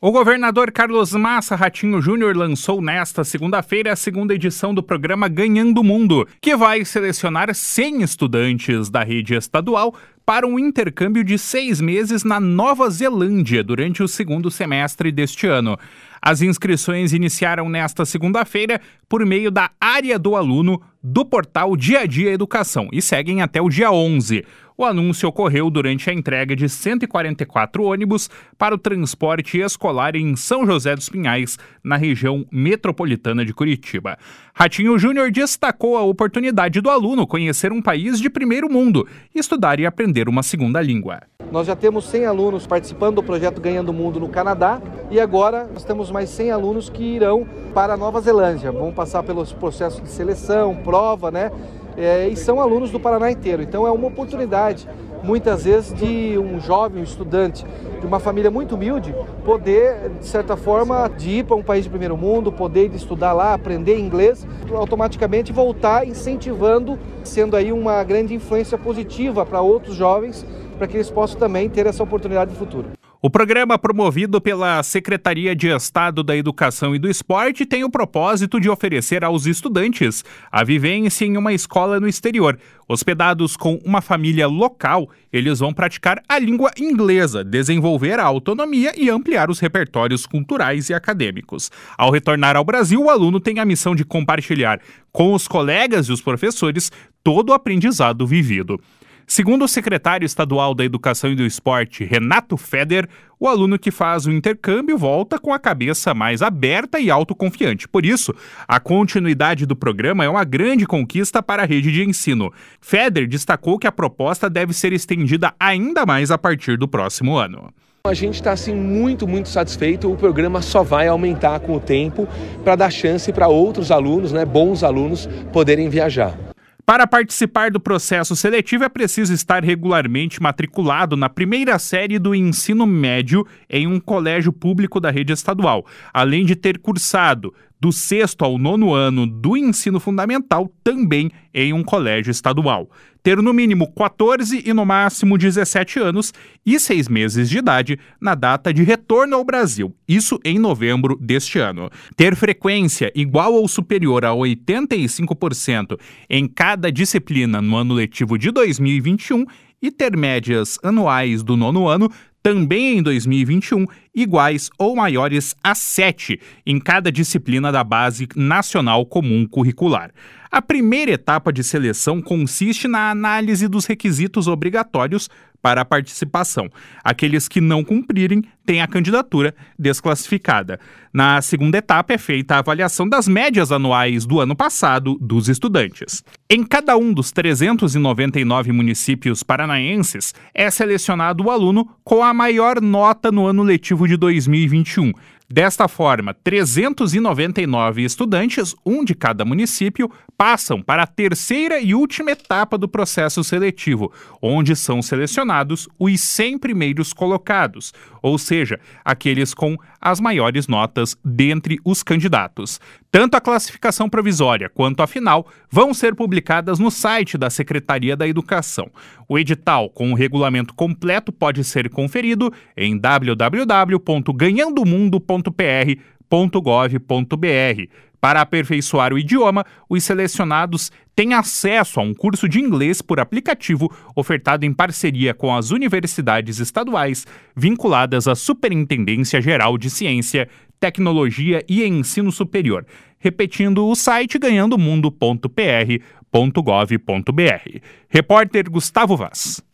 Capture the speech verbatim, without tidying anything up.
O governador Carlos Massa Ratinho Júnior lançou nesta segunda-feira a segunda edição do programa Ganhando o Mundo, que vai selecionar cem estudantes da rede estadual para um intercâmbio de seis meses na Nova Zelândia durante o segundo semestre deste ano. As inscrições iniciaram nesta segunda-feira por meio da área do aluno do portal Dia a Dia Educação e seguem até o dia onze. O anúncio ocorreu durante a entrega de cento e quarenta e quatro ônibus para o transporte escolar em São José dos Pinhais, na região metropolitana de Curitiba. Ratinho Júnior destacou a oportunidade do aluno conhecer um país de primeiro mundo, estudar e aprender uma segunda língua. Nós já temos cem alunos participando do projeto Ganhando o Mundo no Canadá e agora nós temos mais cem alunos que irão para a Nova Zelândia. Vão passar pelos processos de seleção, prova, né? É, e são alunos do Paraná inteiro. Então é uma oportunidade, muitas vezes, de um jovem, um estudante de uma família muito humilde poder, de certa forma, de ir para um país de primeiro mundo, poder ir estudar lá, aprender inglês, automaticamente voltar incentivando, sendo aí uma grande influência positiva para outros jovens, para que eles possam também ter essa oportunidade no futuro. O programa, promovido pela Secretaria de Estado da Educação e do Esporte, tem o propósito de oferecer aos estudantes a vivência em uma escola no exterior. Hospedados com uma família local, eles vão praticar a língua inglesa, desenvolver a autonomia e ampliar os repertórios culturais e acadêmicos. Ao retornar ao Brasil, o aluno tem a missão de compartilhar com os colegas e os professores todo o aprendizado vivido. Segundo o secretário estadual da Educação e do Esporte, Renato Feder, o aluno que faz o intercâmbio volta com a cabeça mais aberta e autoconfiante. Por isso, a continuidade do programa é uma grande conquista para a rede de ensino. Feder destacou que a proposta deve ser estendida ainda mais a partir do próximo ano. A gente está assim, muito, muito satisfeito. O programa só vai aumentar com o tempo para dar chance para outros alunos, né, bons alunos, poderem viajar. Para participar do processo seletivo é preciso estar regularmente matriculado na primeira série do ensino médio em um colégio público da rede estadual, além de ter cursado do sexto ao nono ano do ensino fundamental também em um colégio estadual. Ter no mínimo quatorze e no máximo dezessete anos e seis meses de idade na data de retorno ao Brasil, isso em novembro deste ano. Ter frequência igual ou superior a oitenta e cinco por cento em cada disciplina no ano letivo de dois mil e vinte e um e ter médias anuais do nono ano também em dois mil e vinte e um, iguais ou maiores a sete em cada disciplina da Base Nacional Comum Curricular. A primeira etapa de seleção consiste na análise dos requisitos obrigatórios para a participação. Aqueles que não cumprirem têm a candidatura desclassificada. Na segunda etapa é feita a avaliação das médias anuais do ano passado dos estudantes. Em cada um dos trezentos e noventa e nove municípios paranaenses é selecionado o aluno com a maior nota no ano letivo de dois mil e vinte e um. Desta forma, trezentos e noventa e nove estudantes, um de cada município, passam para a terceira e última etapa do processo seletivo, onde são selecionados os cem primeiros colocados, ou seja, aqueles com as maiores notas dentre os candidatos. Tanto a classificação provisória quanto a final vão ser publicadas no site da Secretaria da Educação. O edital com o regulamento completo pode ser conferido em w w w ponto ganhando mundo ponto p r ponto gov ponto b r. Para aperfeiçoar o idioma, os selecionados têm acesso a um curso de inglês por aplicativo ofertado em parceria com as universidades estaduais vinculadas à Superintendência Geral de Ciência, Tecnologia e Ensino Superior. Repetindo o site ganhando mundo ponto p r ponto gov ponto b r. Repórter Gustavo Vaz.